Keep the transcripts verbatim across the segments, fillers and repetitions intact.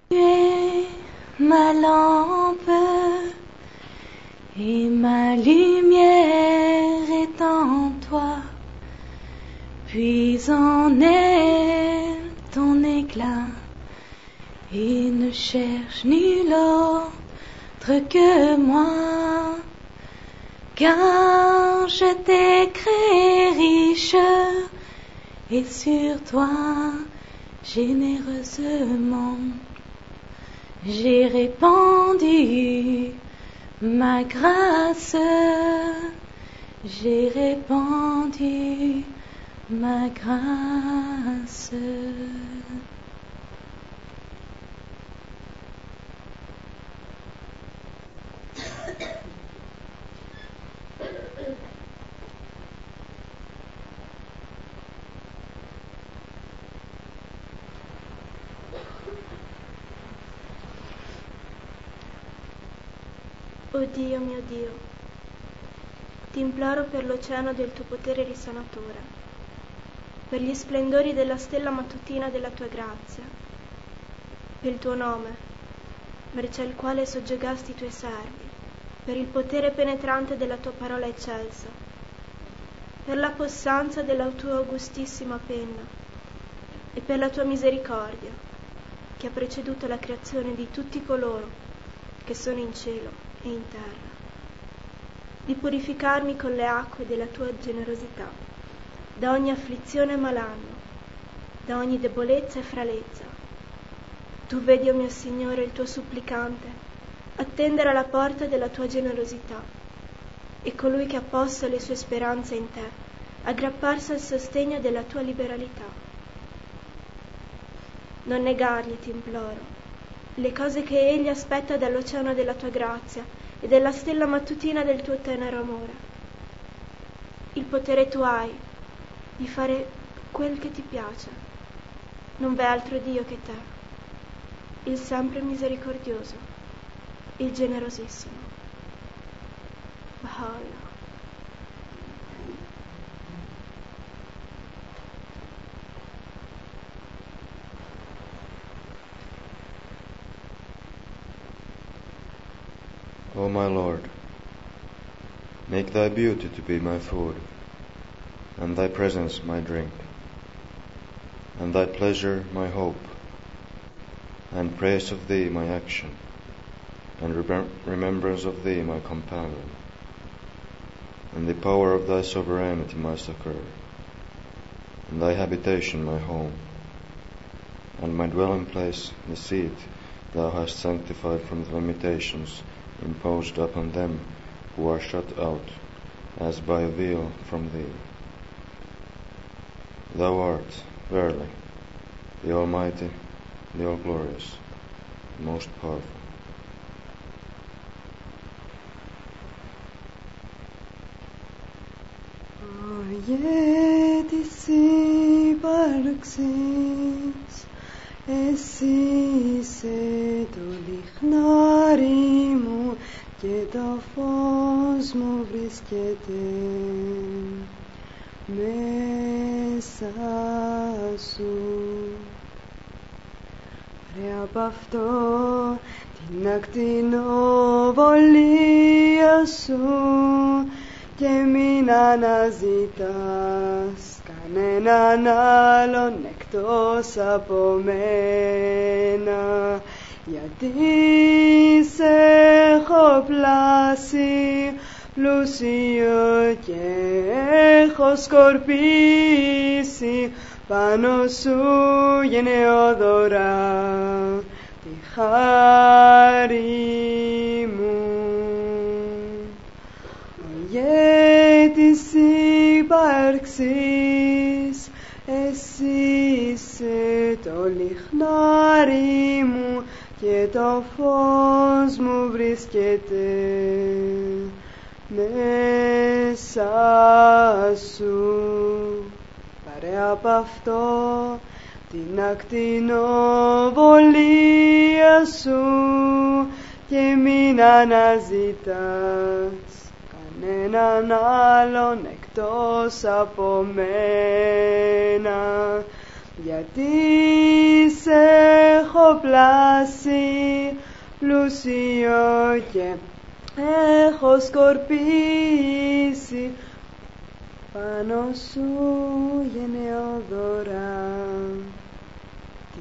Tu es ma lampe et ma lumière est en toi, puis en elle ton éclat, et ne cherche nul autre que moi, car je t'ai créé riche et sur toi généreusement j'ai répandu ma grâce, j'ai répandu ma grâce. Oh Dio mio Dio, ti imploro per l'oceano del tuo potere risanatore, per gli splendori della stella mattutina della tua grazia, per il tuo nome, mercé al quale soggiogasti i tuoi servi, per il potere penetrante della tua parola eccelsa, per la possanza della tua augustissima penna e per la tua misericordia che ha preceduto la creazione di tutti coloro che sono in cielo e in terra, di purificarmi con le acque della tua generosità da ogni afflizione e malanno, da ogni debolezza e fralezza. Tu vedi, o mio Signore, il tuo supplicante attendere alla porta della tua generosità e colui che ha posto le sue speranze in te aggrapparsi al sostegno della tua liberalità. Non negargli, ti imploro, le cose che egli aspetta dall'oceano della tua grazia e della stella mattutina del tuo tenero amore. Il potere tu hai di fare quel che ti piace. Non v'è altro Dio che te, il sempre misericordioso, il generosissimo. Baha'u'llah. O my Lord, make thy beauty to be my food, and thy presence my drink, and thy pleasure my hope, and praise of thee my action, and rem- remembrance of thee my companion, and the power of thy sovereignty my succor, and thy habitation my home, and my dwelling place the seat thou hast sanctified from the limitations imposed upon them who are shut out as by a veil from thee. Thou art, verily, the Almighty, the All-Glorious, the Most Powerful. Ayetisi barxis esi se dolichnarimu kedafos movriskete mesasu re απ' αυτό την ακτινοβολία σου και μην αναζητάς κανέναν άλλον εκτός από μένα, γιατί σε έχω πλάσει πλούσιο και έχω σκορπίσει πάνω σου γενναιόδωρα τη χάρη μου. Της ύπαρξης εσύ είσαι το λιχνάρι μου και το φως μου βρίσκεται μέσα σου. Πάρε απ' αυτό την ακτινοβολία σου και μην αναζητάς κανέναν άλλον εκτός από μένα, γιατί σε έχω πλάσει πλούσιο και έχω σκορπίσει πάνω σου γενναιόδωρα τη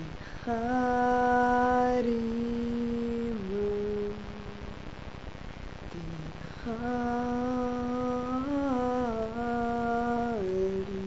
χάρη μου, τη χάρη μου.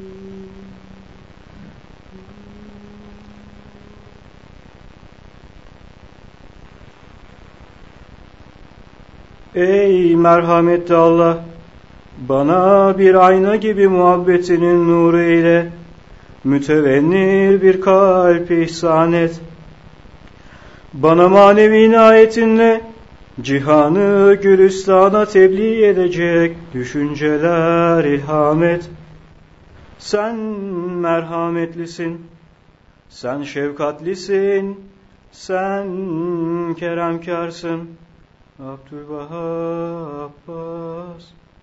Ey merhametli Allah, bana bir ayna gibi muhabbetinin nuru ile mütevennir bir kalp ihsan et. Bana manevi inayetinle cihanı Gülistan'a tebliğ edecek düşünceler ilham et. Sen merhametlisin, sen şefkatlisin, sen keremkarsın. Abdülvahhab Abbas.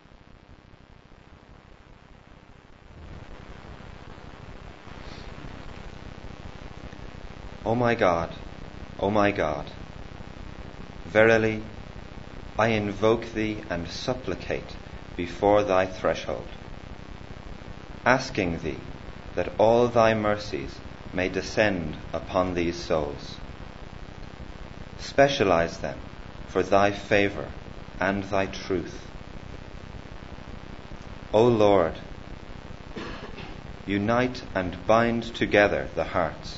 O my God, O my God, verily I invoke thee and supplicate before thy threshold, asking thee that all thy mercies may descend upon these souls. Specialize them for thy favor and thy truth. O Lord, unite and bind together the hearts.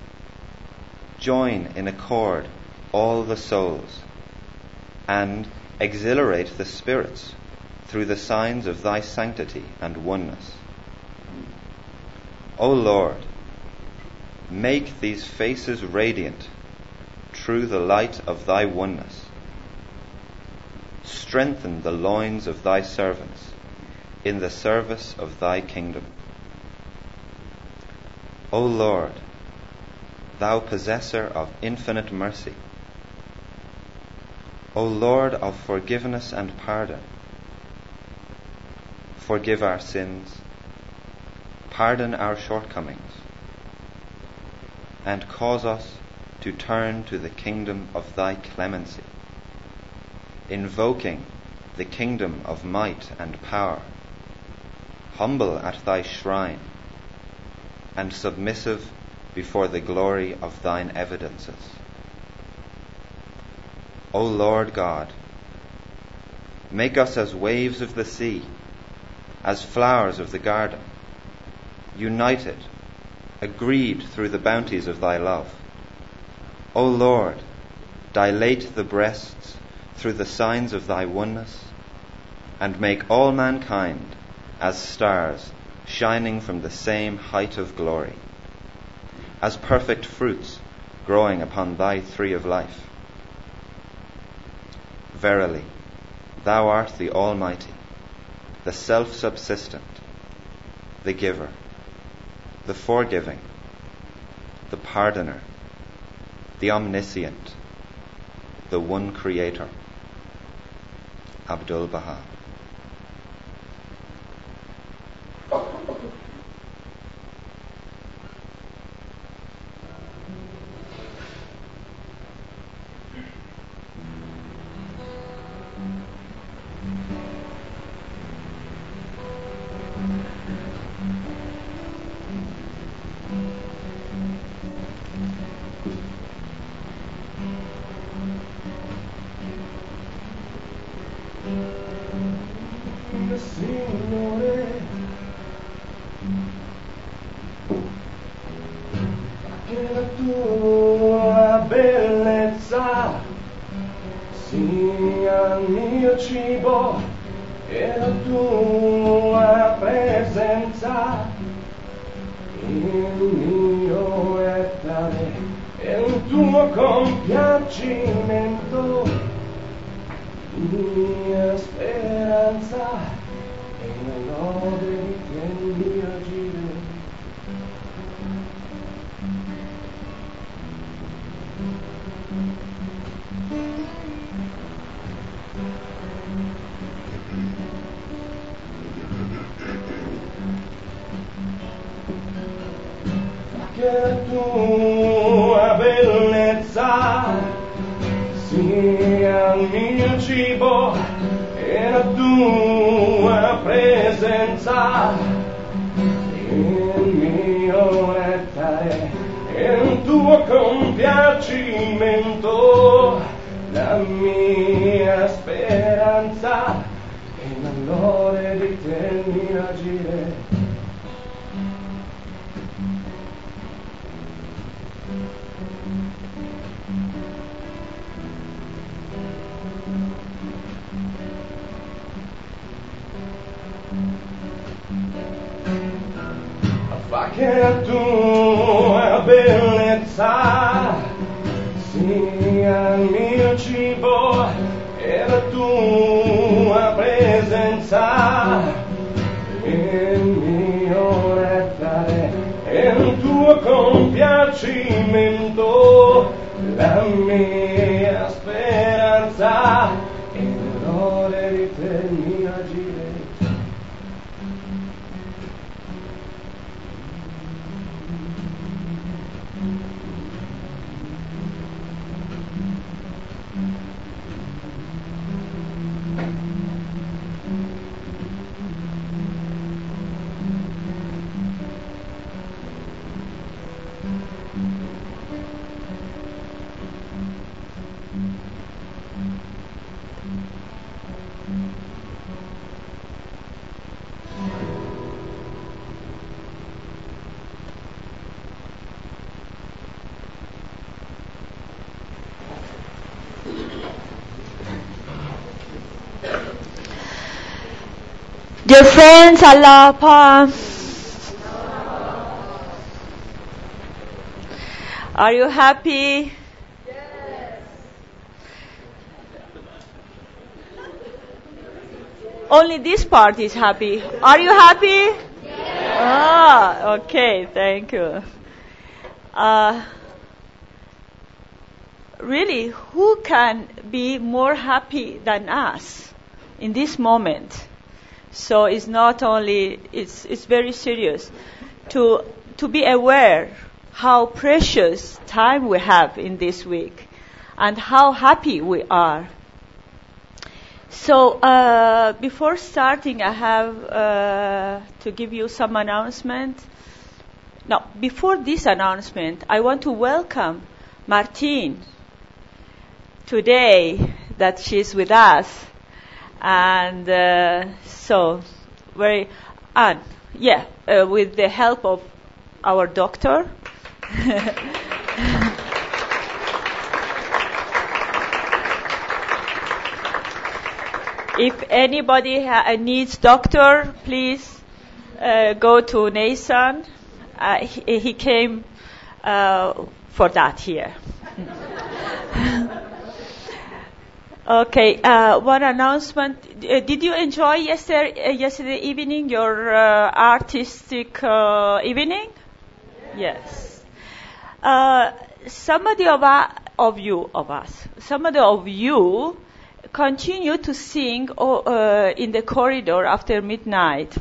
Join in accord all the souls, and exhilarate the spirits through the signs of thy sanctity and oneness. O Lord, make these faces radiant through the light of thy oneness. Strengthen the loins of thy servants in the service of thy kingdom. O Lord, thou possessor of infinite mercy, O Lord of forgiveness and pardon, forgive our sins, pardon our shortcomings, and cause us to turn to the kingdom of thy clemency, invoking the kingdom of might and power, humble at thy shrine, and submissive before the glory of thine evidences. O Lord God, make us as waves of the sea, as flowers of the garden, united, agreed through the bounties of thy love. O Lord, dilate the breasts through the signs of thy oneness, and make all mankind as stars shining from the same height of glory, as perfect fruits growing upon thy tree of life. Verily, thou art the Almighty, the self-subsistent, the giver, the forgiving, the pardoner, the omniscient, the one creator. Abdul Baha. Signore, che la tua bellezza sia il mio cibo e la tua presenza il mio ettare e il tuo compiacimento, mia speranza e la lode di quel mio agire. Che la tua bellezza mio cibo e la tua presenza, il mio nettare e il tuo compiacimento, la mia speranza e l'allore di te mi agire. Fa che la tua bellezza sia il mio cibo e la tua presenza, il mio nettare e il tuo compiacimento, la mia speranza e l'onore di te mi agire. Dear friends, Allah Pa, are you happy? Yes. Only this part is happy. Are you happy? Yes. Ah, okay, thank you. Uh, really, who can be more happy than us in this moment? So it's not only, it's it's very serious to to be aware how precious time we have in this week and how happy we are. So uh, before starting, I have uh, to give you some announcement. Now, before this announcement, I want to welcome Martine today that she's with us. And uh, so, very, and yeah, uh, with the help of our doctor. If anybody ha- needs doctor, please uh, go to Nason. Uh, he, he came uh, for that here. Okay, uh, one announcement. Uh, did you enjoy yesterday, uh, yesterday evening, your uh, artistic uh, evening? Yes. yes. Uh, somebody of, uh, of you, of us, somebody of you continue to sing uh, in the corridor after midnight.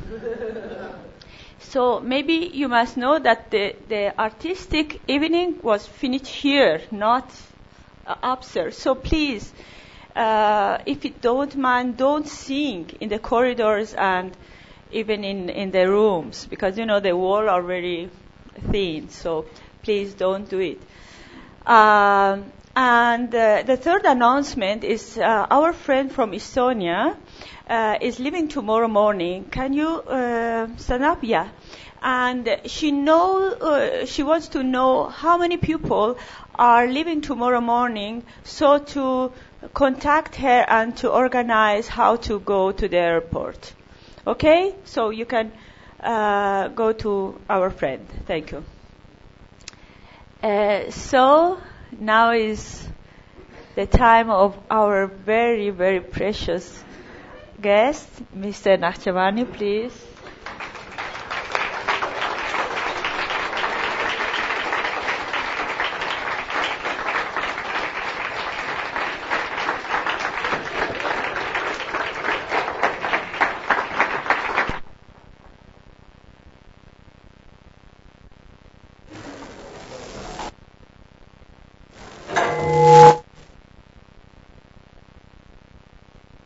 So maybe you must know that the, the artistic evening was finished here, not uh, upstairs. So please, Uh, if you don't mind, don't sing in the corridors and even in, in the rooms, because, you know, the walls are very thin, so please don't do it. Um, and uh, the third announcement is uh, our friend from Estonia uh, is leaving tomorrow morning. Can you uh, stand up? Yeah. And she know uh, she wants to know how many people are leaving tomorrow morning, so to contact her and to organize how to go to the airport. Okay? So you can uh, go to our friend. Thank you. Uh, so now is the time of our very, very precious guest, Mister Nakhchavani, please.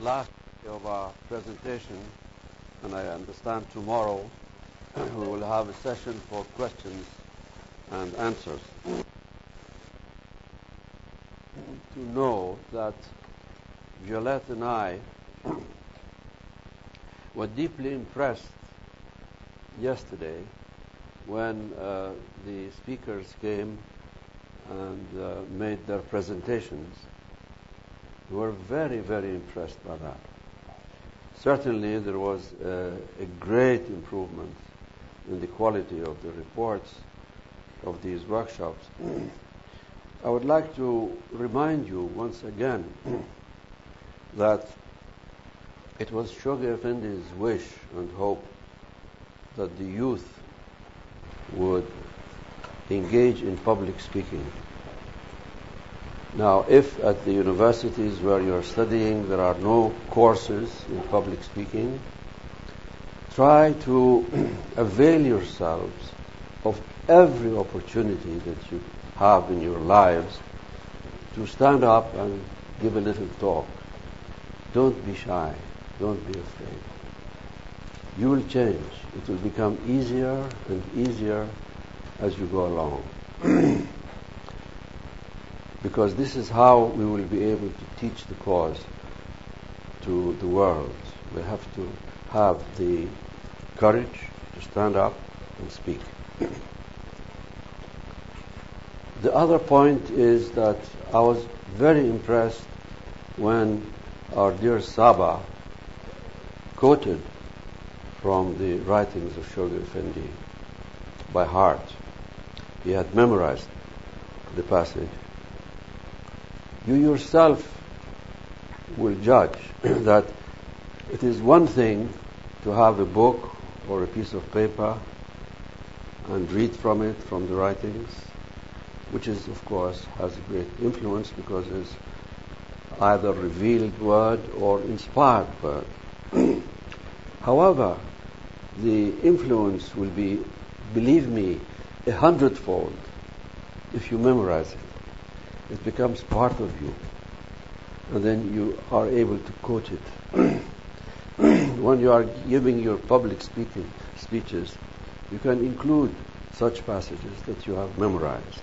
last day of our presentation, and I understand tomorrow we will have a session for questions and answers. To know that Violette and I were deeply impressed yesterday when uh, the speakers came and uh, made their presentations. We were very, very impressed by that. Certainly there was uh, a great improvement in the quality of the reports of these workshops. I would like to remind you once again that it was Shoghi Effendi's wish and hope that the youth would engage in public speaking. Now, if at the universities where you are studying there are no courses in public speaking, try to avail yourselves of every opportunity that you have in your lives to stand up and give a little talk. Don't be shy. Don't be afraid. You will change. It will become easier and easier as you go along. Because this is how we will be able to teach the cause to the world. We have to have the courage to stand up and speak. The other point is that I was very impressed when our dear Saba quoted from the writings of Shoghi Effendi by heart. He had memorized the passage. You yourself will judge that it is one thing to have a book or a piece of paper and read from it, from the writings, which is, of course, has a great influence because it's either revealed word or inspired word. However, the influence will be, believe me, a hundredfold if you memorize it. It becomes part of you, and then you are able to quote it. When you are giving your public speaking speeches, you can include such passages that you have memorized.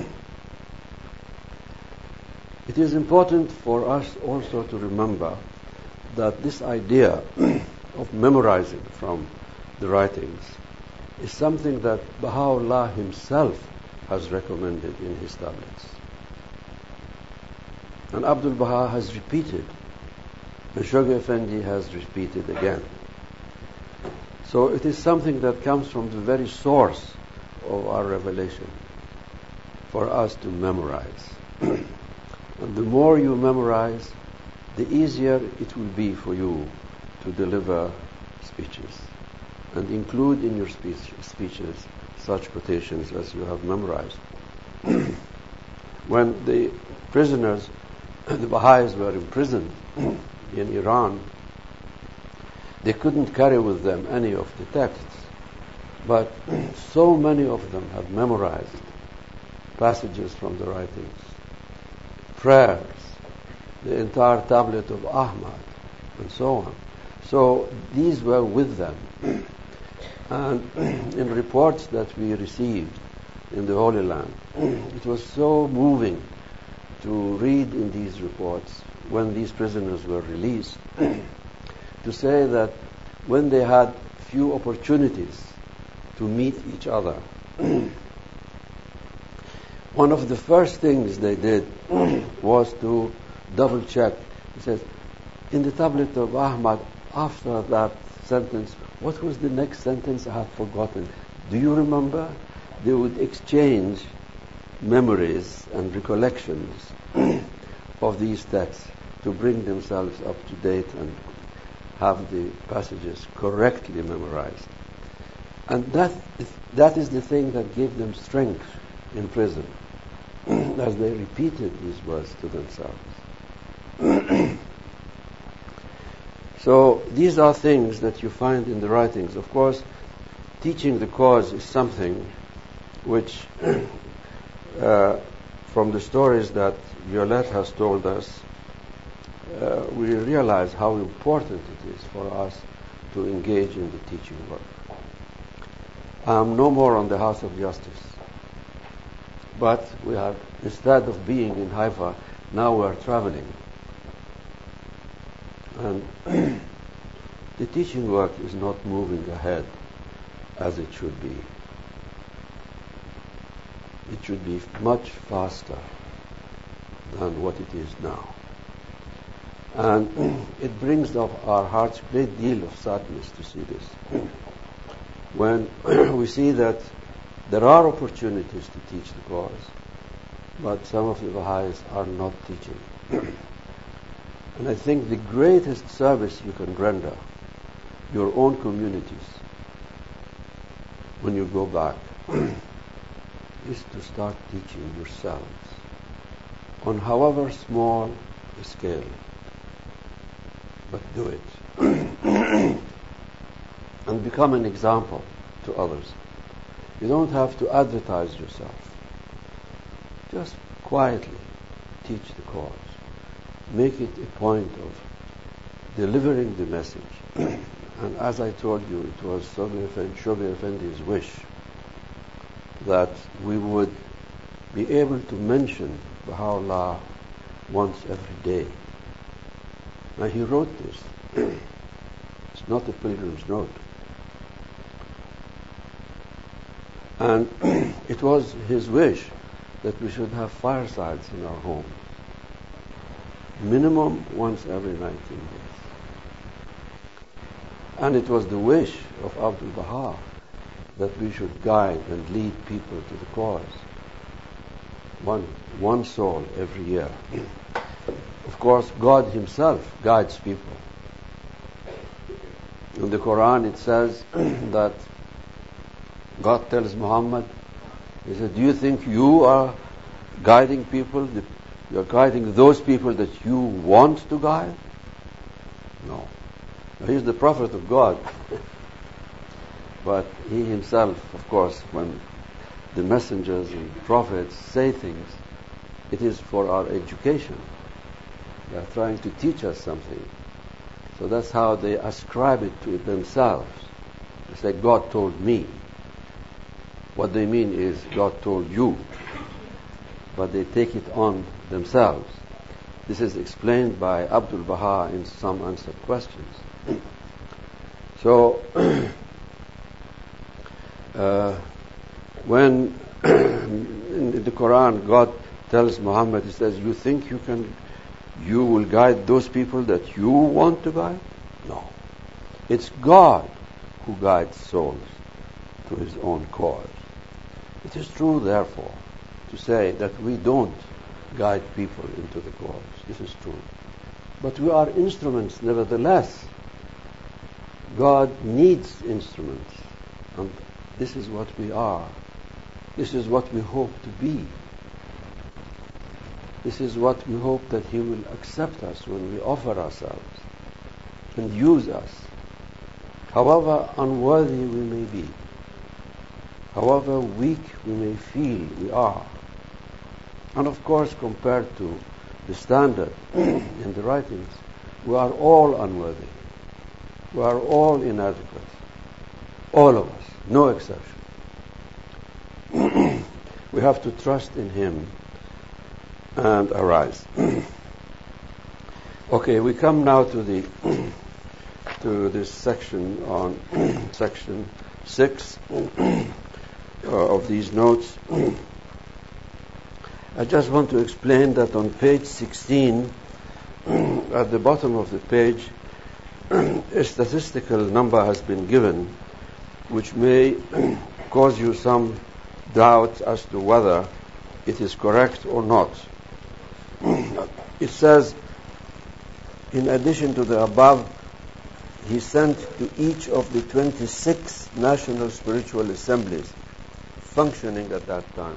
It is important for us also to remember that this idea of memorizing from the writings is something that Baha'u'llah himself has recommended in his tablets. And Abdul Baha has repeated, and Shoghi Effendi has repeated again. So it is something that comes from the very source of our revelation for us to memorize. And the more you memorize, the easier it will be for you to deliver speeches and include in your speech, speeches such quotations as you have memorized. When the prisoners, the Baha'is, were imprisoned in Iran, they couldn't carry with them any of the texts, but so many of them have memorized passages from the writings, prayers, the entire tablet of Ahmad, and so on. So these were with them. And in reports that we received in the Holy Land, it was so moving to read in these reports when these prisoners were released to say that when they had few opportunities to meet each other, one of the first things they did was to double check. He says, in the tablet of Ahmad, after that sentence, what was the next sentence? I have forgotten. Do you remember? They would exchange memories and recollections of these texts to bring themselves up to date and have the passages correctly memorized. And that is, that is the thing that gave them strength in prison as they repeated these words to themselves. So these are things that you find in the writings. Of course, teaching the cause is something which, uh, from the stories that Violette has told us, uh, we realize how important it is for us to engage in the teaching work. I am no more on the House of Justice, but we are, instead of being in Haifa, now we are traveling. And the teaching work is not moving ahead as it should be. It should be much faster than what it is now. And it brings up our hearts a great deal of sadness to see this. When we see that there are opportunities to teach the cause, but some of the Baha'is are not teaching. And I think the greatest service you can render your own communities when you go back is to start teaching yourselves on however small a scale, but do it and become an example to others. You don't have to advertise yourself. Just quietly teach the cause. Make it a point of delivering the message. And as I told you, it was Shoghi Effendi's wish that we would be able to mention Baha'u'llah once every day. Now he wrote this. It's not a pilgrim's note. And it was his wish that we should have firesides in our home. Minimum once every nineteen days. And it was the wish of Abdul Baha that we should guide and lead people to the cause. One, one soul every year. Of course, God himself guides people. In the Quran it says that God tells Muhammad, he said, do you think you are guiding people? You are guiding those people that you want to guide? No. Now, he's the prophet of God. But he himself, of course, when the messengers and prophets say things, it is for our education. They are trying to teach us something. So that's how they ascribe it to themselves. They say, God told me. What they mean is, God told you. But they take it on themselves. This is explained by Abdul Baha in some answered questions. So, uh, when in the Quran God tells Muhammad, he says, you think you can, you will guide those people that you want to guide? No. It's God who guides souls to his own cause. It is true, therefore, to say that we don't guide people into the cause. This is true. But we are instruments, nevertheless. God needs instruments. And this is what we are. This is what we hope to be. This is what we hope that He will accept us when we offer ourselves and use us, however unworthy we may be, however weak we may feel we are. And of course, compared to the standard in the writings, we are all unworthy. We are all inadequate. All of us, no exception. We have to trust in Him and arise. Okay, we come now to the to this section on section six uh, of these notes. I just want to explain that on page sixteen, at the bottom of the page, a statistical number has been given, which may cause you some doubt as to whether it is correct or not. It says, in addition to the above, he sent to each of the twenty-six national spiritual assemblies functioning at that time.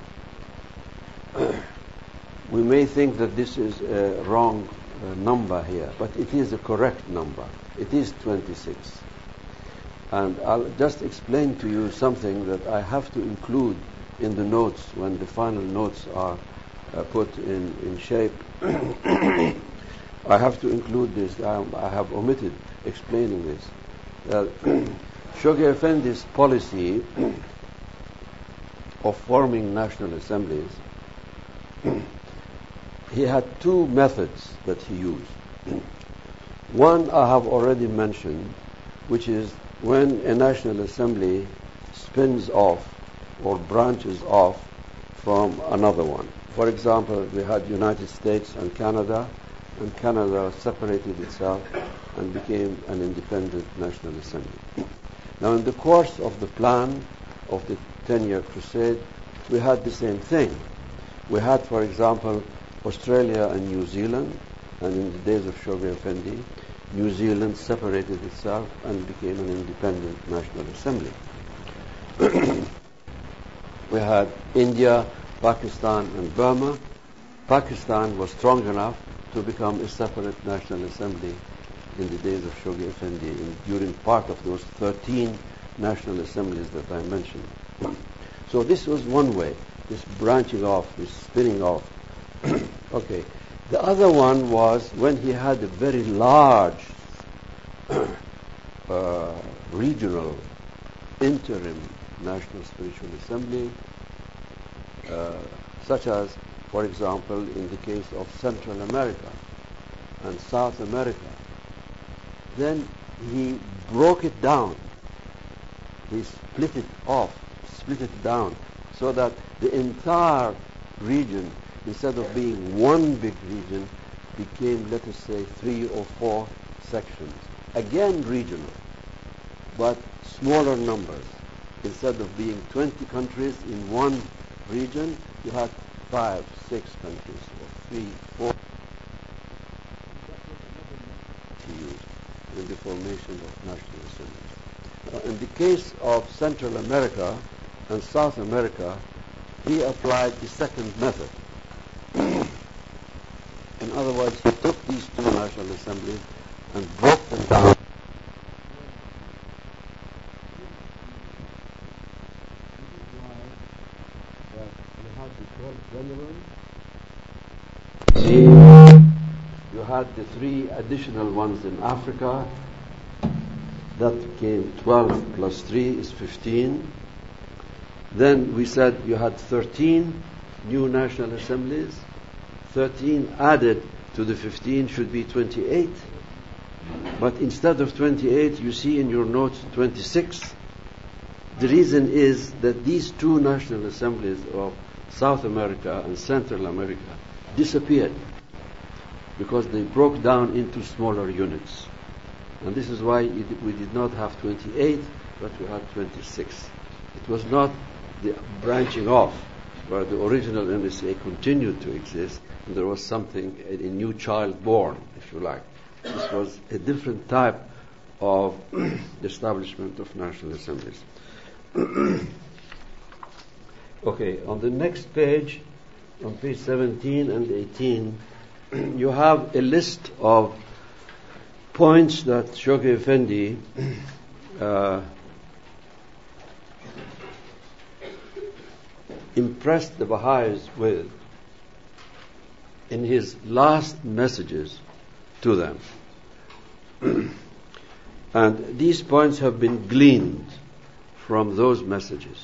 We may think that this is a wrong uh, number here, but it is a correct number. It is twenty-six. And I'll just explain to you something that I have to include in the notes when the final notes are uh, put in, in shape. I have to include this. I, I have omitted explaining this. That Shoghi Effendi's policy of forming national assemblies, he had two methods that he used. One I have already mentioned, which is when a national assembly spins off or branches off from another one. For example, we had United States and Canada, and Canada separated itself and became an independent national assembly. Now, in the course of the plan of the ten-year crusade, we had the same thing. We had, for example, Australia and New Zealand, and in the days of Shoghi Effendi, New Zealand separated itself and became an independent national assembly. We had India, Pakistan, and Burma. Pakistan was strong enough to become a separate national assembly in the days of Shoghi Effendi, in, during part of those thirteen national assemblies that I mentioned. So this was one way, this branching off, this spinning off. Okay. The other one was when he had a very large uh, regional interim national spiritual assembly, uh, such as, for example, in the case of Central America and South America. Then he broke it down. He split it off, split it down, so that the entire region, instead of being one big region, became, let us say, three or four sections. Again regional, but smaller numbers. Instead of being twenty countries in one region, you had five, six countries, or three, four to use in the formation of national assemblies. Uh, in the case of Central America and South America, he applied the second method. In other words, he took these two national assemblies and broke them down. You had the three additional ones in Africa. That came twelve plus three is fifteen. Then we said you had thirteen new national assemblies. thirteen added to the fifteen should be twenty-eight. But instead of twenty-eight, you see in your notes twenty-six. The reason is that these two national assemblies of South America and Central America disappeared because they broke down into smaller units. And this is why it, we did not have twenty-eight, but we had twenty-six. It was not the branching off where the original M S A continued to exist, and there was something, a, a new child born, if you like. This was a different type of establishment of national assemblies. Okay, on the next page, on page seventeen and eighteen, you have a list of points that Shoghi Effendi uh, impressed the Baha'is with in his last messages to them. And these points have been gleaned from those messages.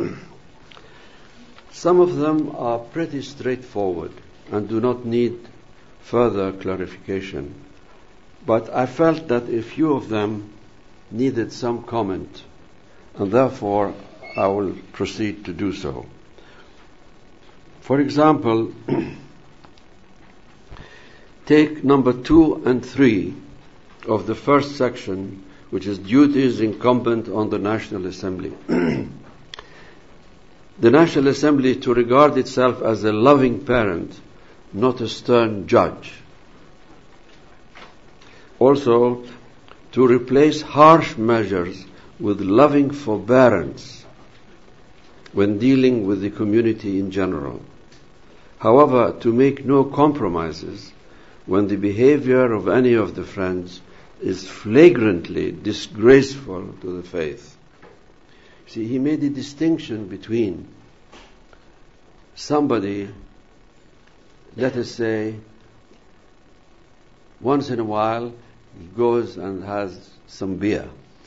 Some of them are pretty straightforward and do not need further clarification. But I felt that a few of them needed some comment, and therefore I will proceed to do so. For example, take number two and three of the first section, which is duties incumbent on the National Assembly. The National Assembly to regard itself as a loving parent, not a stern judge. Also, to replace harsh measures with loving forbearance when dealing with the community in general. However, to make no compromises when the behavior of any of the friends is flagrantly disgraceful to the faith. See, he made a distinction between somebody, let us say, once in a while he goes and has some beer.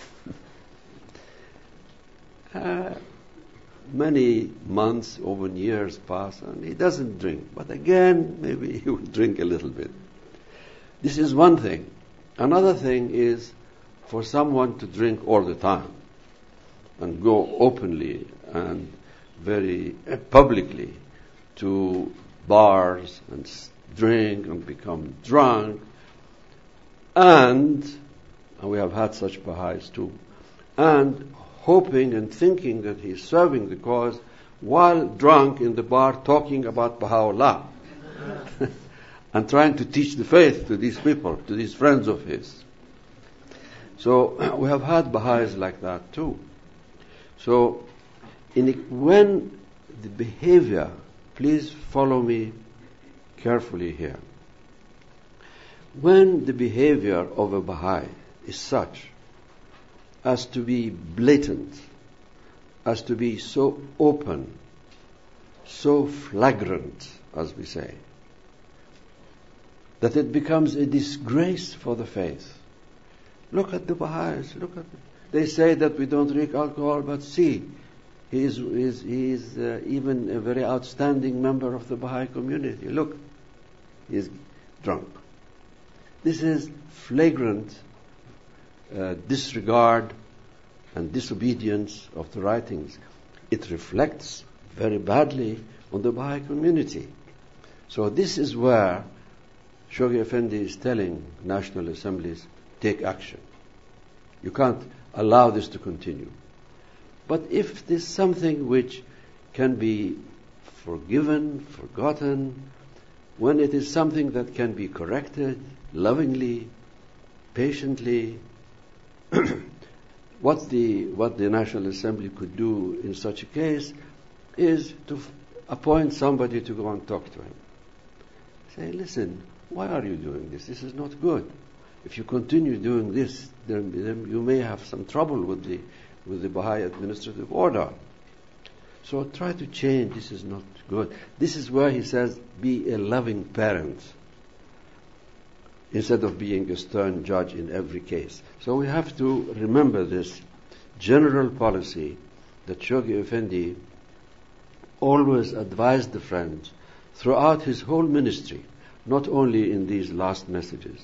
uh, many months, over years pass, and he doesn't drink. But again, maybe he will drink a little bit. This is one thing. Another thing is for someone to drink all the time and go openly and very uh, publicly to bars and drink and become drunk. And, and we have had such Baha'is too, and hoping and thinking that he's serving the cause while drunk in the bar talking about Baha'u'llah and trying to teach the faith to these people, to these friends of his. So we have had Baha'is like that too. So in it, when the behavior, please follow me carefully here. When the behavior of a Baha'i is such as to be blatant, as to be so open, so flagrant, as we say, that it becomes a disgrace for the faith. Look at the Baha'is, look at them. They say that we don't drink alcohol, but see, he is, he is, he is uh, even a very outstanding member of the Baha'i community. Look, he is drunk. This is flagrant uh, disregard and disobedience of the writings. It reflects very badly on the Baha'i community. So this is where Shoghi Effendi is telling national assemblies, take action. You can't allow this to continue. But if there's something which can be forgiven, forgotten, when it is something that can be corrected lovingly, patiently, what the what the National Assembly could do in such a case is to f- appoint somebody to go and talk to him. Say, listen, why are you doing this? This is not good. If you continue doing this, then, then you may have some trouble with the with the Baha'i administrative order. So try to change. This is not good. This is where he says, be a loving parent, instead of being a stern judge in every case. So we have to remember this general policy that Shoghi Effendi always advised the Friends throughout his whole ministry, not only in these last messages.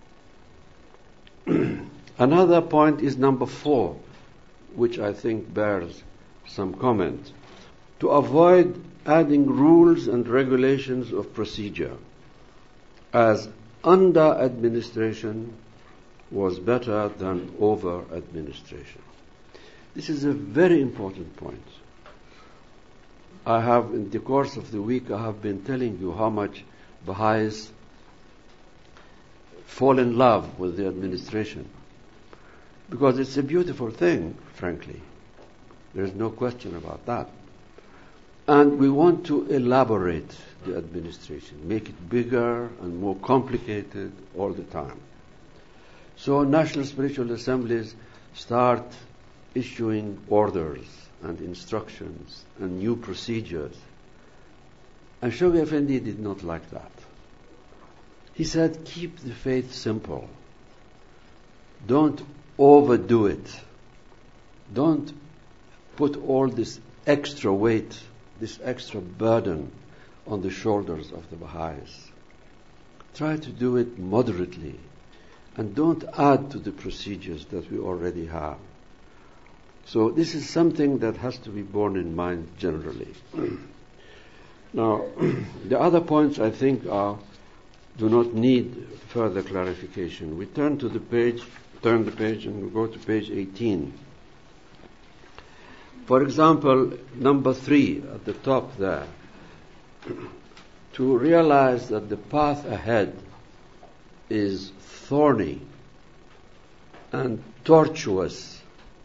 Another point is number four, which I think bears some comment. To avoid adding rules and regulations of procedure, as under administration was better than over administration. This is a very important point. I have, in the course of the week, I have been telling you how much Baha'is fall in love with the administration, because it's a beautiful thing, frankly. There's no question about that. And we want to elaborate the administration, make it bigger and more complicated all the time. So national spiritual assemblies start issuing orders and instructions and new procedures. And Shoghi Effendi did not like that. He said, keep the faith simple. Don't overdo it. Don't put all this extra weight, this extra burden on the shoulders of the Baha'is. Try to do it moderately, and don't add to the procedures that we already have. So this is something that has to be borne in mind generally. Now, the other points I think are do not need further clarification. We turn to the page, turn the page and we go to page eighteen. For example, number three at the top there, to realize that the path ahead is thorny and tortuous,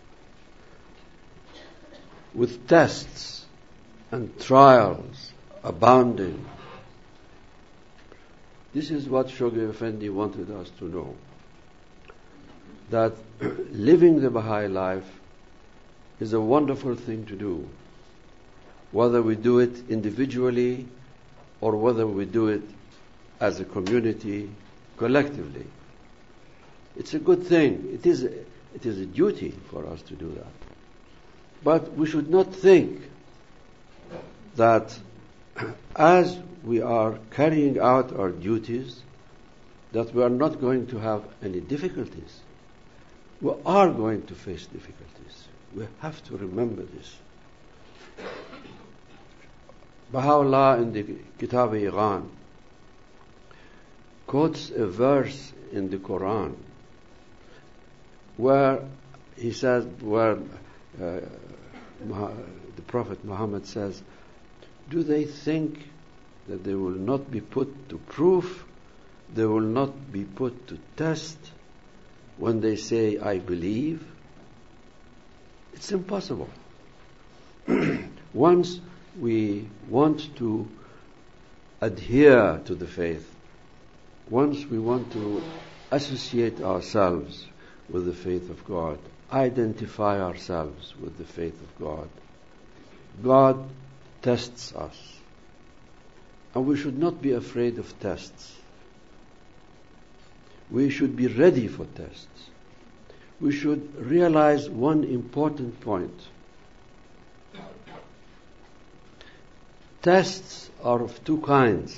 with tests and trials abounding. This is what Shoghi Effendi wanted us to know, that living the Baha'i life is a wonderful thing to do, whether we do it individually or whether we do it as a community collectively. It's a good thing. It is a, it is a duty for us to do that. But we should not think that as we are carrying out our duties, that we are not going to have any difficulties. We are going to face difficulties. We have to remember this. Baha'u'llah in the Kitab-e-Iqan quotes a verse in the Quran where he says, where uh, the Prophet Muhammad says, do they think that they will not be put to proof, they will not be put to test when they say, I believe? It's impossible. Once we want to adhere to the faith, once we want to associate ourselves with the faith of God, identify ourselves with the faith of God, God tests us. And we should not be afraid of tests. We should be ready for tests. We should realize one important point. Tests are of two kinds.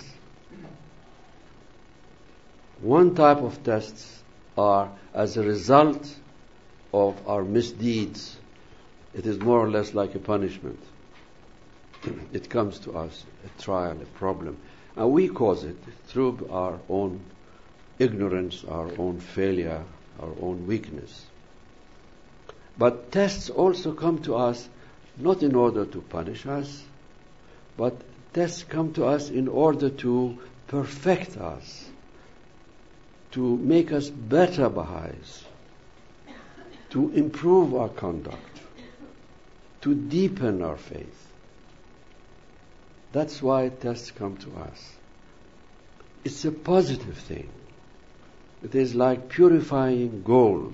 One type of tests are as a result of our misdeeds. It is more or less like a punishment. It comes to us, a trial, a problem, and we cause it through our own ignorance, our own failure, our own weakness. But tests also come to us not in order to punish us, but tests come to us in order to perfect us, to make us better Baha'is, to improve our conduct, to deepen our faith. That's why tests come to us. It's a positive thing. It is like purifying gold.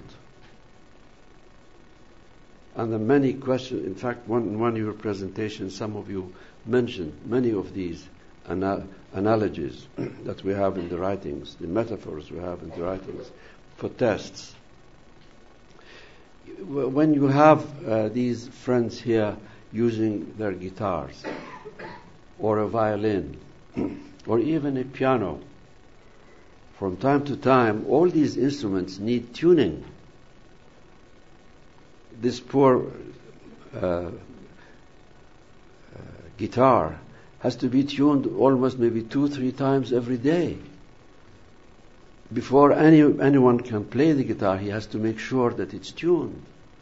And the many questions, in fact, one, in one of your presentations, some of you mentioned many of these ana- analogies that we have in the writings, the metaphors we have in the writings for tests. When you have uh, these friends here using their guitars, or a violin, or even a piano, from time to time, all these instruments need tuning. This poor uh, uh, guitar has to be tuned almost maybe two, three times every day. Before any anyone can play the guitar, he has to make sure that it's tuned.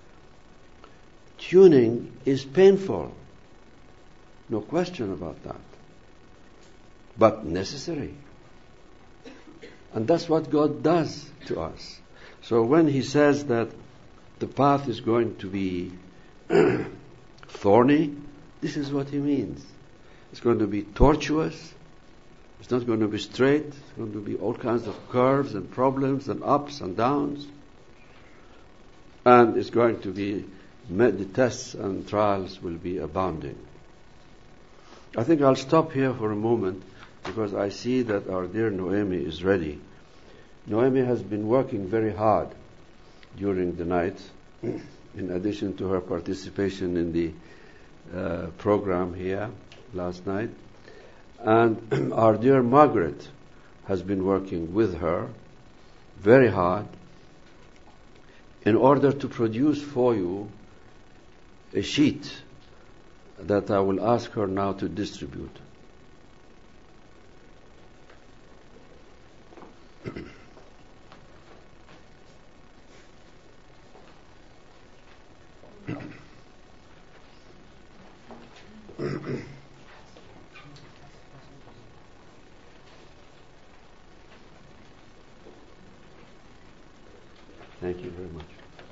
Tuning is painful. No question about that. But necessary. And that's what God does to us. So when He says that the path is going to be thorny, this is what He means. It's going to be tortuous. It's not going to be straight. It's going to be all kinds of curves and problems and ups and downs. And it's going to be, the tests and trials will be abounding. I think I'll stop here for a moment because I see that our dear Noemi is ready. Noemi has been working very hard during the night, in addition to her participation in the uh, program here last night. And our dear Margaret has been working with her very hard in order to produce for you a sheet that I will ask her now to distribute. Thank you very much.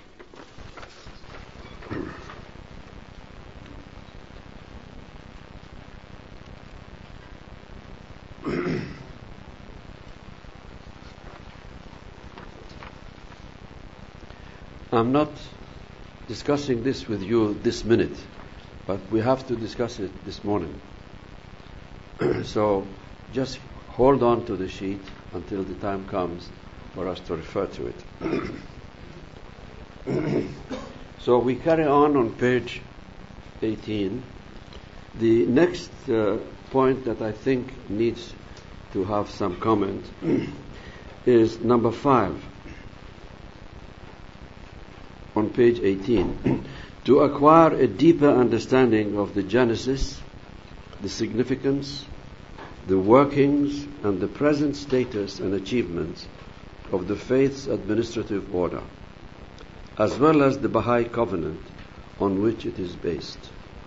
I'm not discussing this with you this minute, but we have to discuss it this morning. So just hold on to the sheet until the time comes for us to refer to it. So we carry on on page eighteen. The next uh, point that I think needs to have some comment is number five on page eighteen. To acquire a deeper understanding of the genesis, the significance, the workings, and the present status and achievements of the faith's administrative order, as well as the Baha'i covenant on which it is based.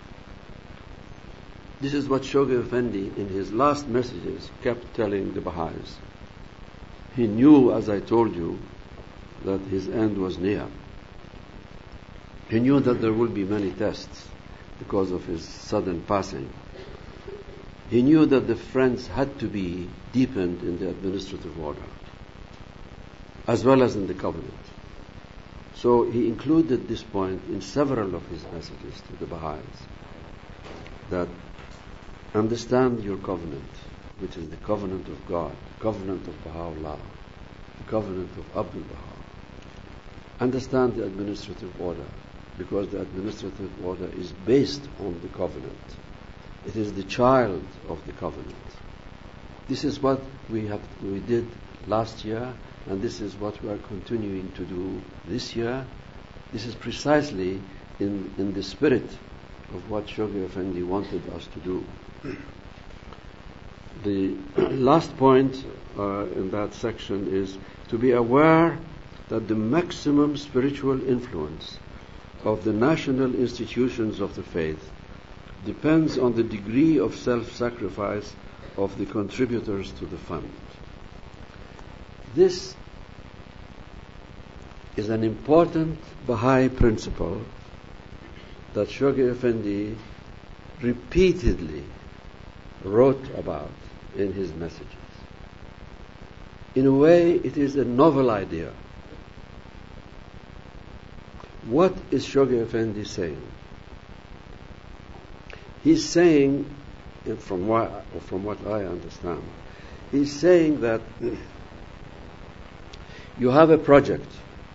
This is what Shoghi Effendi in his last messages kept telling the Baha'is. He knew, as I told you, that his end was near. He knew that there will be many tests because of his sudden passing. He knew that the friends had to be deepened in the administrative order, as well as in the covenant. So he included this point in several of his messages to the Baha'is, that understand your covenant, which is the covenant of God, the covenant of Baha'u'llah, the covenant of Abdul Baha. Understand the administrative order, because the administrative order is based on the covenant. It is the child of the covenant. This is what we have we did last year, and this is what we are continuing to do this year. This is precisely in, in the spirit of what Shoghi Effendi wanted us to do. The last point uh, in that section is to be aware that the maximum spiritual influence of the national institutions of the faith depends on the degree of self-sacrifice of the contributors to the fund. This is an important Baha'i principle that Shoghi Effendi repeatedly wrote about in his messages. In a way, it is a novel idea. What is Shoghi Effendi saying? He's saying, from what, from what I understand, he's saying that you have a project.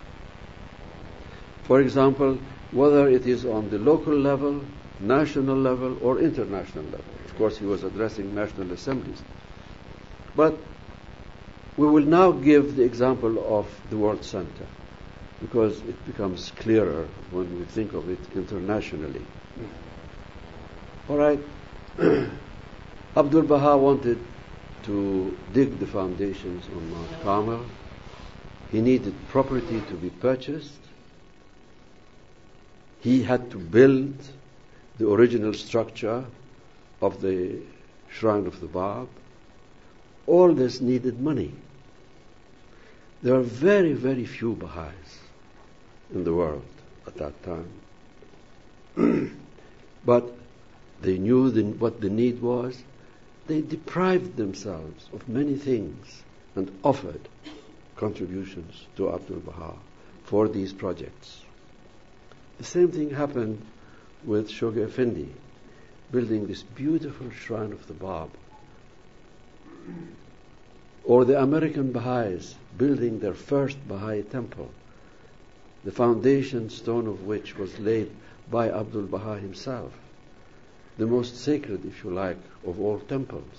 For example, whether it is on the local level, national level, or international level. Of course, he was addressing national assemblies. But we will now give the example of the World Center, because it becomes clearer when we think of it internationally. All right. Abdul Baha wanted to dig the foundations on Mount Carmel. He needed property to be purchased. He had to build the original structure of the Shrine of the Bab. All this needed money. There are very, very few Baha'is in the world at that time. But they knew the, what the need was. They deprived themselves of many things and offered contributions to Abdul Baha for these projects. The same thing happened with Shoghi Effendi, building this beautiful Shrine of the Bab. Or the American Baha'is building their first Baha'i temple, the foundation stone of which was laid by Abdul Baha himself, the most sacred, if you like, of all temples.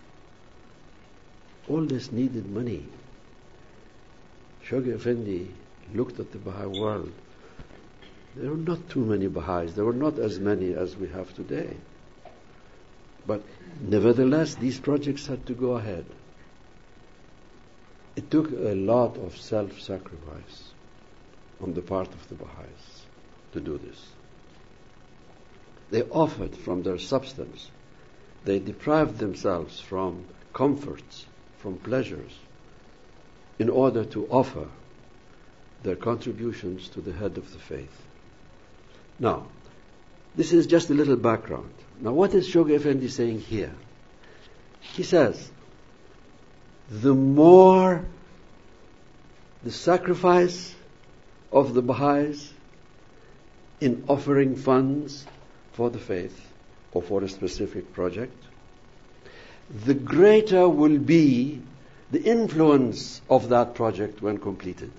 All this needed money. Shoghi Effendi looked at the Baha'i world. There were not too many Baha'is. There were not as many as we have today. But nevertheless, these projects had to go ahead. It took a lot of self-sacrifice on the part of the Baha'is to do this. They offered from their substance. They deprived themselves from comforts, from pleasures, in order to offer their contributions to the head of the faith. Now, this is just a little background. Now, what is Shoghi Effendi saying here? He says, the more the sacrifice of the Baha'is in offering funds for the faith or for a specific project, the greater will be the influence of that project when completed.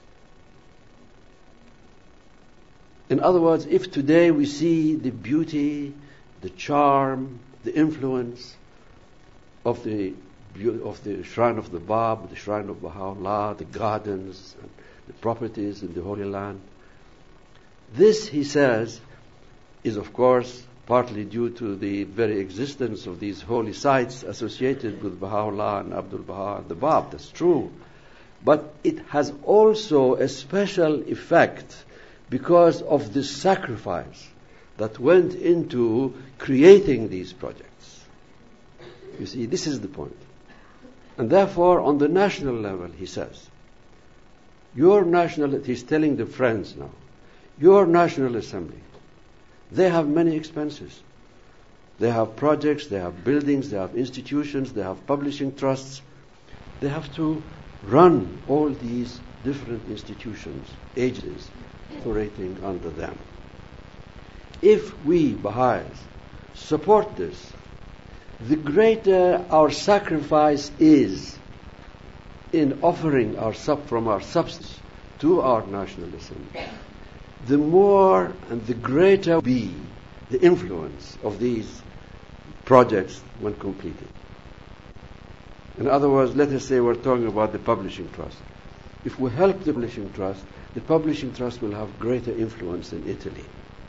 In other words, if today we see the beauty, the charm, the influence of the of the Shrine of the Bab, the Shrine of Baha'u'llah, the gardens, and the properties in the Holy Land, this, he says, is of course partly due to the very existence of these holy sites associated with Baha'u'llah and Abdul Baha and the Bab. That's true. But it has also a special effect because of the sacrifice that went into creating these projects. You see, this is the point. And therefore, on the national level, he says, your national, he's telling the Friends now, your National Assembly, they have many expenses. They have projects, they have buildings, they have institutions, they have publishing trusts. They have to run all these different institutions, agencies, operating under them. If we, Baha'is, support this, the greater our sacrifice is in offering our sub from our substance to our National Assembly, the more and the greater will be the influence of these projects when completed. In other words, let us say we're talking about the publishing trust. If we help the publishing trust, the publishing trust will have greater influence in Italy.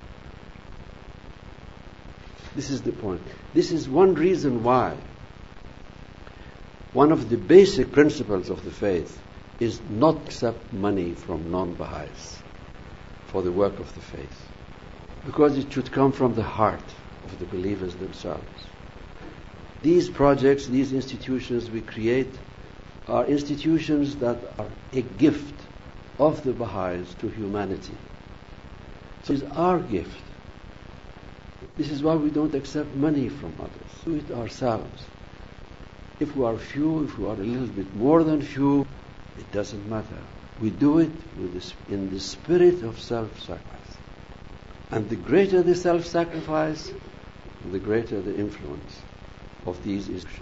This is the point. This is one reason why one of the basic principles of the faith is not accept money from non-Baha'is for the work of the faith, because it should come from the heart of the believers themselves. These projects, these institutions we create are institutions that are a gift of the Baha'is to humanity. So it's our gift. This is why we don't accept money from others. Do it ourselves. If we are few, if we are a little bit more than few, it doesn't matter. We do it with this, in the spirit of self-sacrifice. And the greater the self-sacrifice, the greater the influence of these institutions.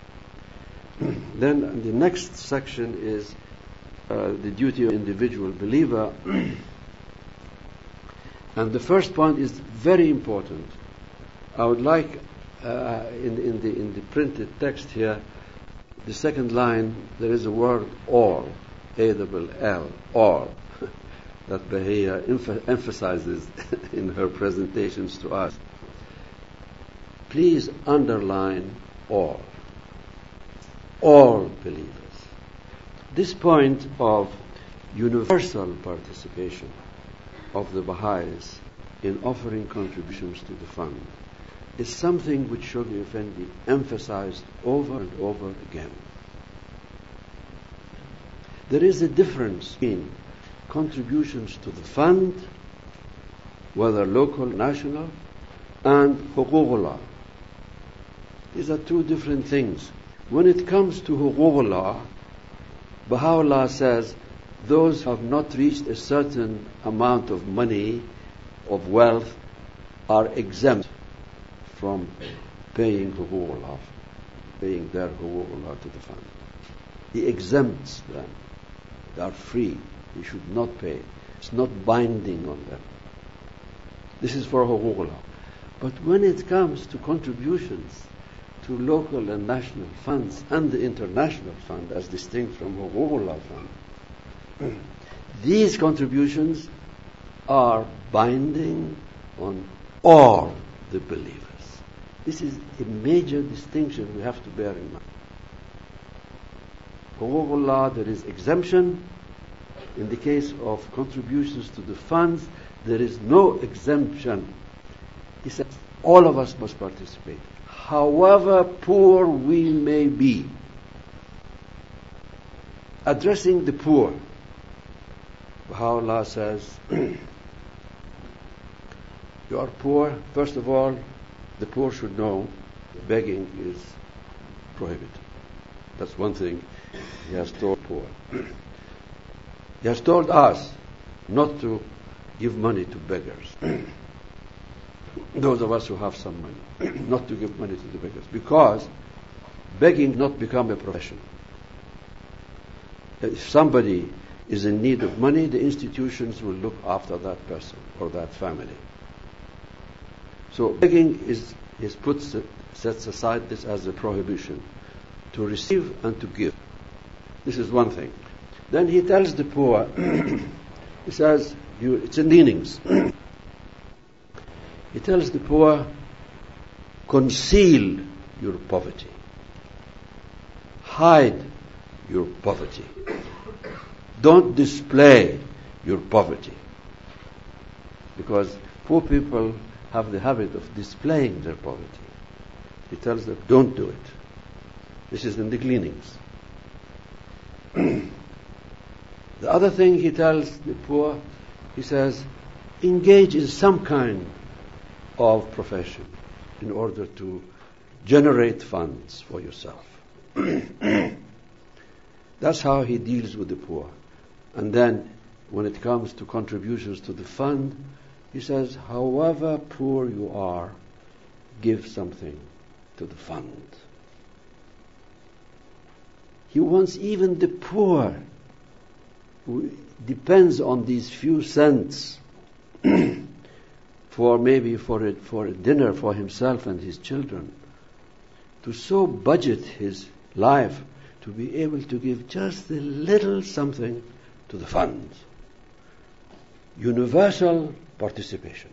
Then the next section is uh, the duty of the individual believer. And the first point is very important. I would like, uh, in, in, the, in the printed text here, the second line, there is a word all, A double L, all, that Bahia emph- emphasizes in her presentations to us. Please underline all. All believers. This point of universal participation of the Baha'is in offering contributions to the fund is something which Shoghi Effendi emphasized over and over again. There is a difference in contributions to the fund, whether local, national, and huququllah. These are two different things. When it comes to huququllah, Baha'u'llah says those who have not reached a certain amount of money, of wealth, are exempt from paying huququllah, paying their huququllah to the fund. He exempts them. They are free. They should not pay. It's not binding on them. This is for huququllah. But when it comes to contributions to local and national funds and the international fund as distinct from huququllah fund, these contributions are binding on all the believers. This is a major distinction we have to bear in mind. Huququllah, there is exemption. In the case of contributions to the funds, there is no exemption. He says all of us must participate, however poor we may be. Addressing the poor, Baha'u'llah says, you are poor. First of all, the poor should know begging is prohibited. That's one thing he has told poor. He has told us not to give money to beggars. Those of us who have some money, not to give money to the beggars, because begging not become a profession. if somebody is in need of money, the institutions will look after that person or that family. So begging is, is put, sets aside this as a prohibition, to receive and to give. This is one thing. Then he tells the poor, he says, you, it's in leanings. He tells the poor, conceal your poverty. Hide your poverty. Don't display your poverty. Because poor people have the habit of displaying their poverty. He tells them, don't do it. This is in the gleanings. The other thing he tells the poor, he says, engage in some kind of profession in order to generate funds for yourself. That's how he deals with the poor. And then when it comes to contributions to the fund, he says, however poor you are, give something to the fund. He wants even the poor, who depends on these few cents for maybe for a, for a dinner for himself and his children, to so budget his life to be able to give just a little something to the fund. Universal participation.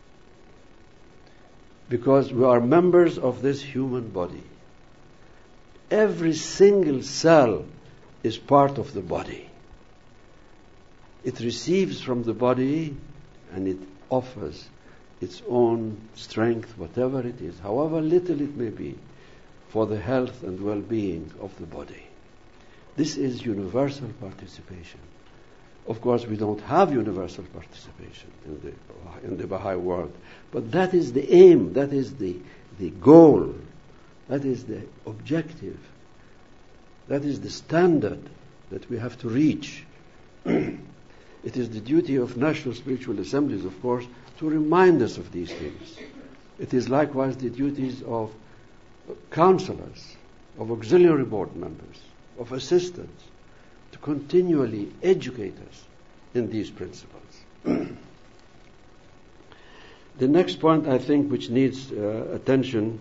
Because we are members of this human body. Every single cell is part of the body. It receives from the body and it offers its own strength, whatever it is, however little it may be, for the health and well-being of the body. This is universal participation. Of course, we don't have universal participation in the, in the Baha'i world, but that is the aim, that is the, the goal, that is the objective, that is the standard that we have to reach. It is the duty of national spiritual assemblies, of course, to remind us of these things. It is likewise the duties of counselors, of auxiliary board members, of assistants, to continually educate us in these principles. The next point, I think, which needs uh, attention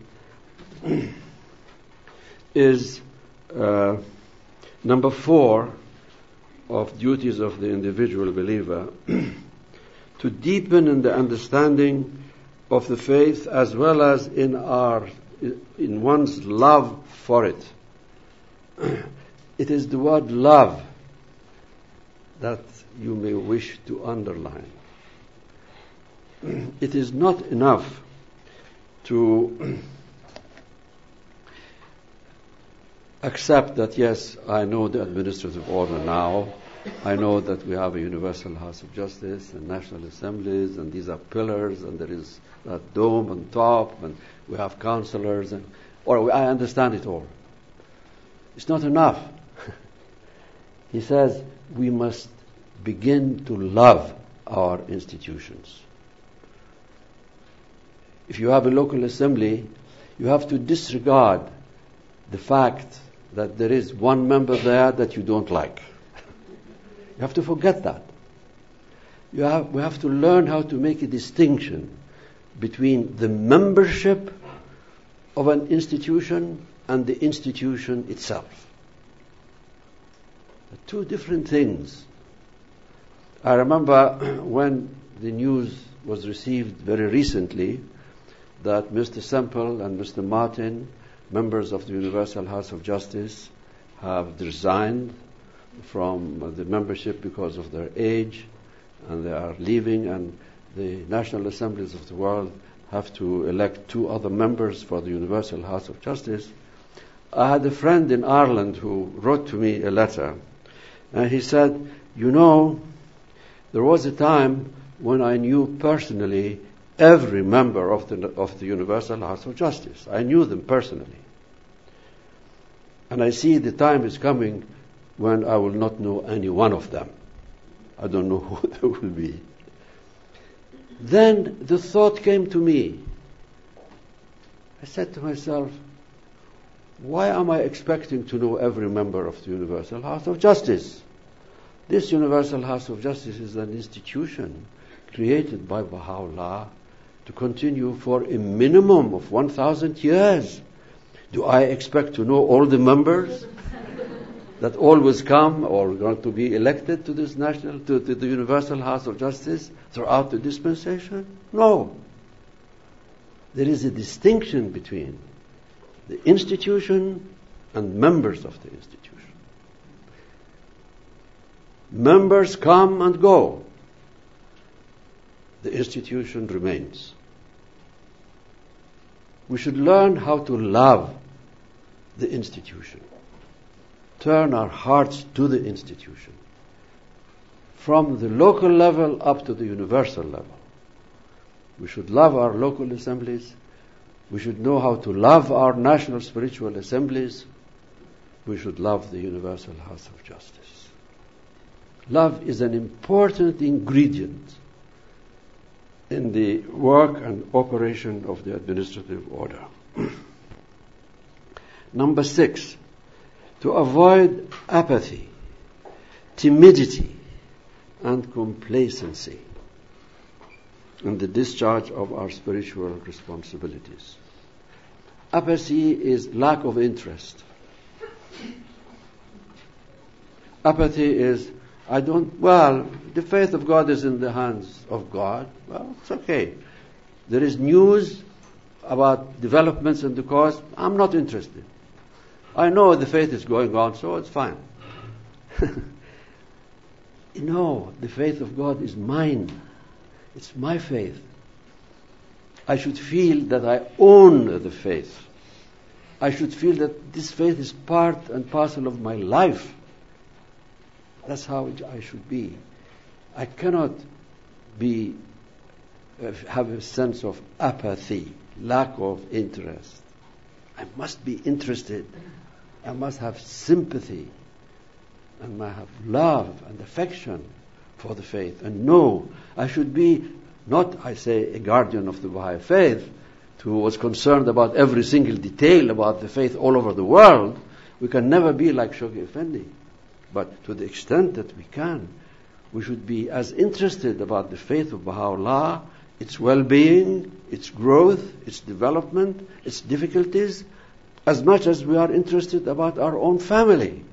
is uh, number four of duties of the individual believer, to deepen in the understanding of the faith as well as in our in one's love for it. It is the word love that you may wish to underline. It is not enough to accept that, yes, I know the administrative order now, I know that we have a universal House of Justice and national assemblies, and these are pillars, and there is that dome on top, and we have counselors, and or I understand it all. It's not enough. He says we must begin to love our institutions. If you have a local assembly, you have to disregard the fact that there is one member there that you don't like. You have to forget that. You have, we have to learn how to make a distinction between the membership of an institution and the institution itself. Two different things. I remember when the news was received very recently that Mister Semple and Mister Martin, members of the Universal House of Justice, have resigned from the membership because of their age, and they are leaving, and the national assemblies of the world have to elect two other members for the Universal House of Justice. I had a friend in Ireland who wrote to me a letter, and he said, you know, there was a time when I knew personally every member of the of the Universal House of Justice. I knew them personally. And I see the time is coming when I will not know any one of them. I don't know who they will be. Then the thought came to me. I said to myself, Why am I expecting to know every member of the Universal House of Justice? This Universal House of Justice is an institution created by Baha'u'llah to continue for a minimum of one thousand years. Do I expect to know all the members that always come or going to be elected to this national, to, to the Universal House of Justice throughout the dispensation? No. There is a distinction between the institution and members of the institution. Members come and go. The institution remains. We should learn how to love the institution. Turn our hearts to the institution. From the local level up to the universal level. We should love our local assemblies. We should know how to love our national spiritual assemblies. We should love the Universal House of Justice. Love is an important ingredient in the work and operation of the administrative order. Number six, to avoid apathy, timidity, and complacency in the discharge of our spiritual responsibilities. Apathy is lack of interest. Apathy is, I don't, well, the faith of God is in the hands of God. Well, it's okay. There is news about developments in the cause. I'm not interested. I know the faith is going on, so it's fine. No, the faith of God is mine. It's my faith. I should feel that I own the faith. I should feel that this faith is part and parcel of my life. That's how it, I should be. I cannot be uh, have a sense of apathy, lack of interest. I must be interested. I must have sympathy. And I have love and affection for the faith. And no, I should be not, I say, a guardian of the Baha'i faith who was concerned about every single detail about the faith all over the world. We can never be like Shoghi Effendi. But to the extent that we can, we should be as interested about the faith of Baha'u'llah, its well-being, its growth, its development, its difficulties, as much as we are interested about our own family.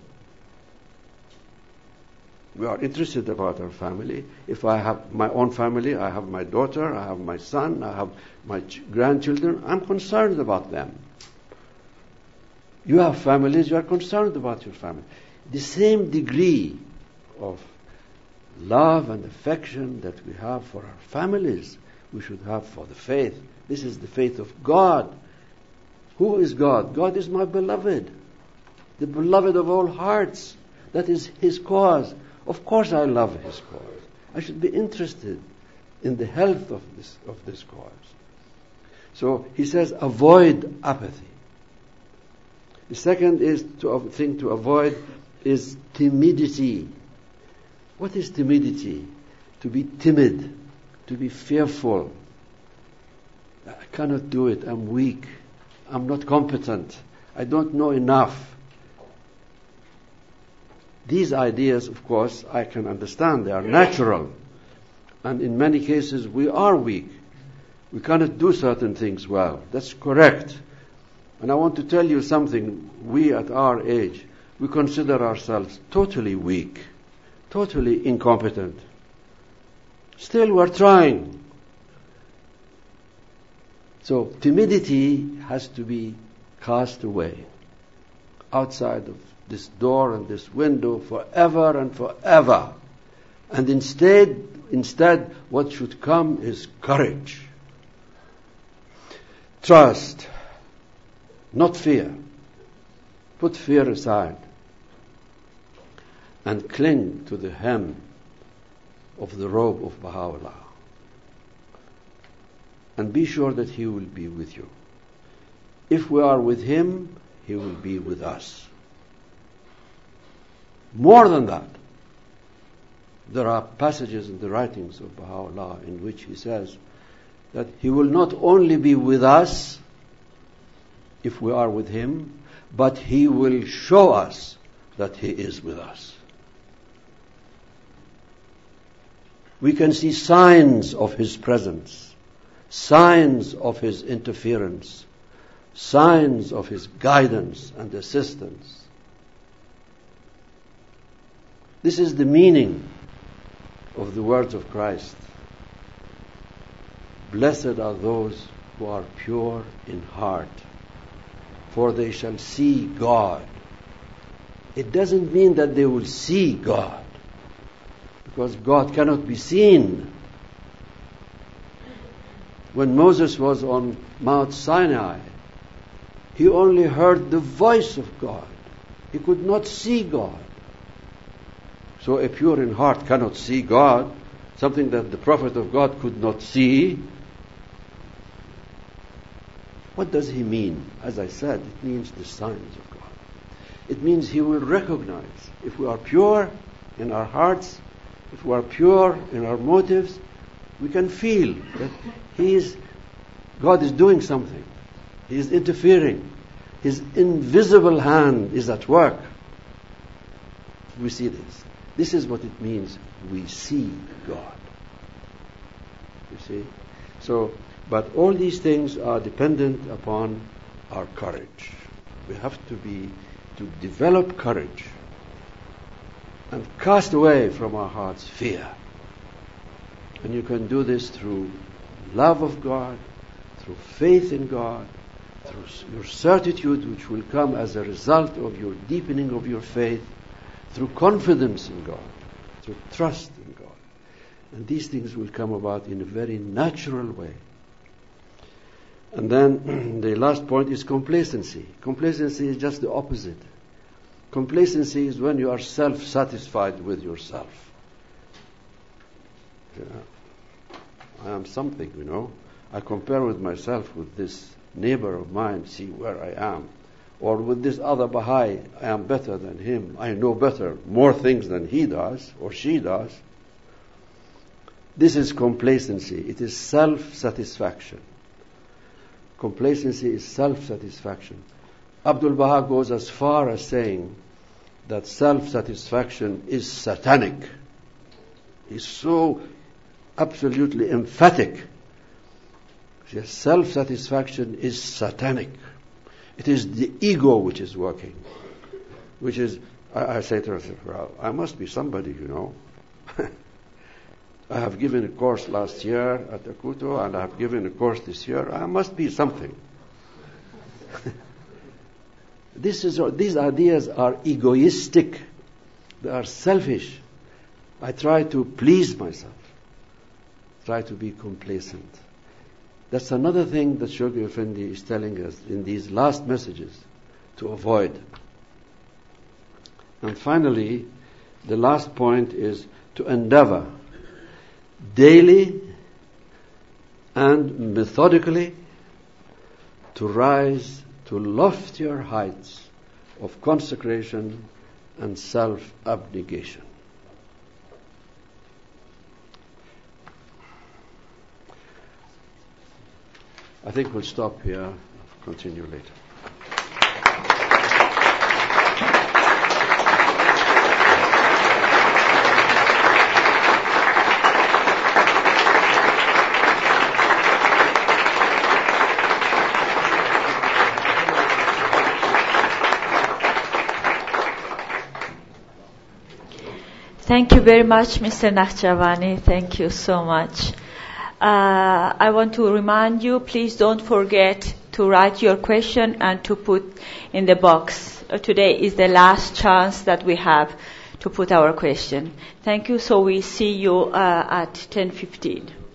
We are interested about our family. If I have my own family, I have my daughter, I have my son, I have my ch- grandchildren, I'm concerned about them. You have families, you are concerned about your family. The same degree of love and affection that we have for our families, we should have for the faith. This is the faith of God. Who is God? God is my beloved, the beloved of all hearts. That is His cause. Of course I love His cause. I should be interested in the health of this, of this cause. So he says, avoid apathy. The second is to, thing to avoid is timidity. What is timidity? To be timid, to be fearful. I cannot do it. I'm weak. I'm not competent. I don't know enough. These ideas, of course, I can understand. They are natural. And in many cases, we are weak. We cannot do certain things well. That's correct. And I want to tell you something. We at our age, we consider ourselves totally weak, totally incompetent. Still, we're trying. So, timidity has to be cast away outside of this door and this window forever and forever. And instead, instead, what should come is courage. Trust, not fear. Put fear aside and cling to the hem of the robe of Baha'u'llah. And be sure that He will be with you. If we are with Him, He will be with us. More than that, there are passages in the writings of Baha'u'llah in which he says that He will not only be with us if we are with Him, but He will show us that He is with us. We can see signs of His presence, signs of His interference, signs of His guidance and assistance. This is the meaning of the words of Christ. Blessed are those who are pure in heart, for they shall see God. It doesn't mean that they will see God, because God cannot be seen. When Moses was on Mount Sinai, he only heard the voice of God. He could not see God. So a pure in heart cannot see God, something that the prophet of God could not see. What does he mean? As I said, it means the signs of God. It means he will recognize if we are pure in our hearts, if we are pure in our motives, we can feel that he is, God is doing something. He is interfering. His invisible hand is at work. We see this. This is what it means. We see God. You see? So, but all these things are dependent upon our courage. We have to be, to develop courage and cast away from our hearts fear. And you can do this through love of God, through faith in God, through your certitude which will come as a result of your deepening of your faith, through confidence in God, through trust in God. And these things will come about in a very natural way. And then the last point is complacency. Complacency is just the opposite. Complacency is when you are self-satisfied with yourself. Yeah. I am something, you know. I compare with myself with this neighbor of mine, see where I am. Or with this other Baha'i, I am better than him. I know better, more things than he does or she does. This is complacency. It is self-satisfaction. Complacency is self-satisfaction. Abdul Baha goes as far as saying that self-satisfaction is satanic. He's so absolutely emphatic. Self-satisfaction is satanic. It is the ego which is working. Which is, I, I say to myself, well, I must be somebody, you know. I have given a course last year at Akuto, and I have given a course this year. I must be something. This is, these ideas are egoistic. They are selfish. I try to please myself. Try to be complacent. That's another thing that Shoghi Effendi is telling us in these last messages to avoid. And finally, the last point is to endeavor daily and methodically to rise to loftier heights of consecration and self-abnegation. I think we'll stop here, continue later. Thank you very much, Mister Nakhjavani. Thank you so much. Uh, I want to remind you, please don't forget to write your question and to put in the box. Uh, today is the last chance that we have to put our question. Thank you. So we see you uh, at ten fifteen.